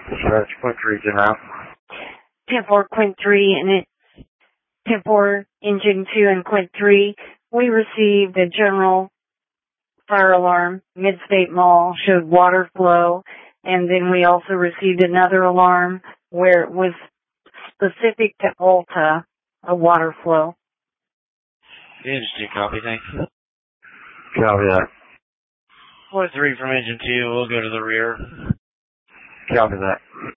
Dispatch, Quint 3 to now. 10-4, Quint 3, and it's 10-4, Engine 2 and Quint 3. We received a general fire alarm. Midstate Mall showed water flow, and then we also received another alarm where it was specific to Ulta, a water flow. Engine 2, copy, thanks. Copy that. 4-3 from Engine 2, we'll go to the rear. Copy that.